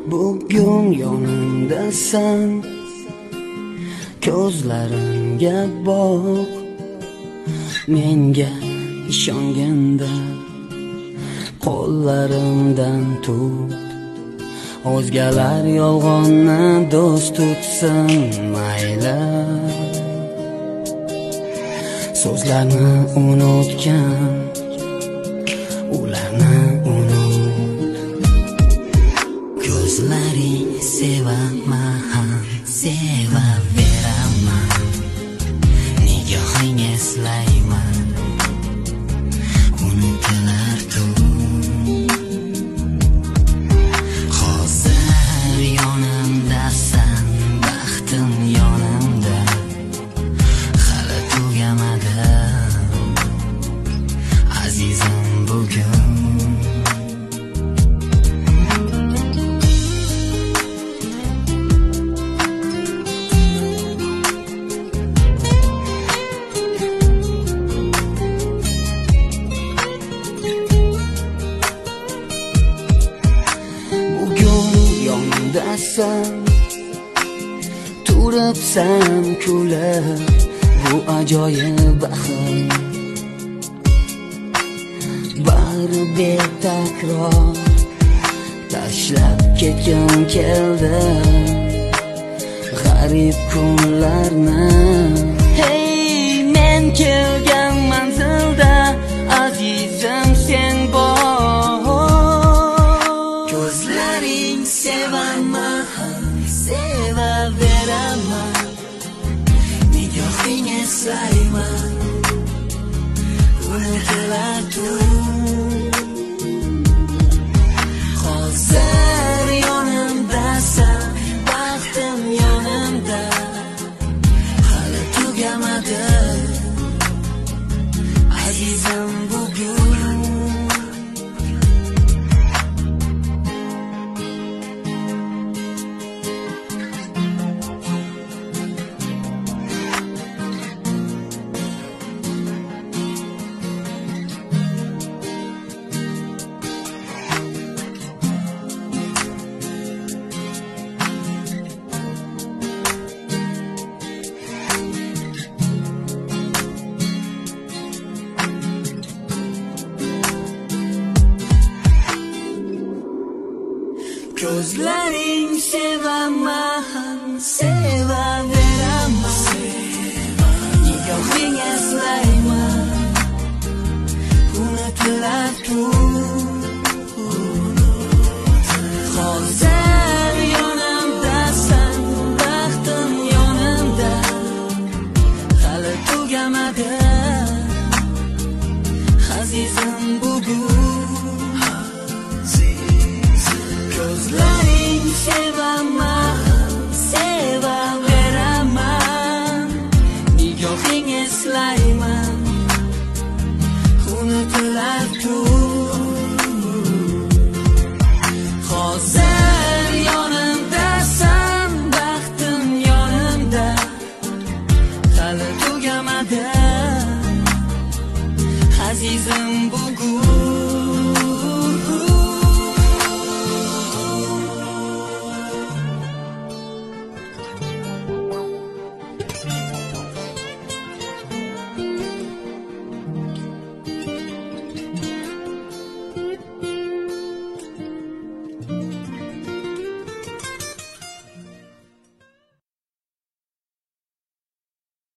Bugun yonimdasan, ko'zlarimga boq, menga ishonganda qo'llarimdan tut. O'zgalar yolg'onni do'st tutsin mayli, so'zlarni unutgan, ularni unut. Ko'zlaring sevaman, sevaveraman, nigohing eslayman, unutilar hozir yonimdasan, baxtim yonimda, hali tugamadi azizim bugun. Turibsan kulib, bu ajoyib baxt, bari betakror tashlab ketgim keldi g'arib kunlarni. Hey, men kelgan manzilda azizim sen bor. Ko'zlaring sevaman, sevaveraman, nigohing eslayman, unutilar hozir yonimdasan, baxtim yonimda, hali tugamadi azizim bugun. Ko'zlaring sevaman, sevaveraman, nigohing eslayman, unutilar hozir yonimdasan, baxtim yonimda, hali tugamadi azizim bugun. Ko'zlaring sevaman, sevaveraman, nigohing eslayman, unutilar hozir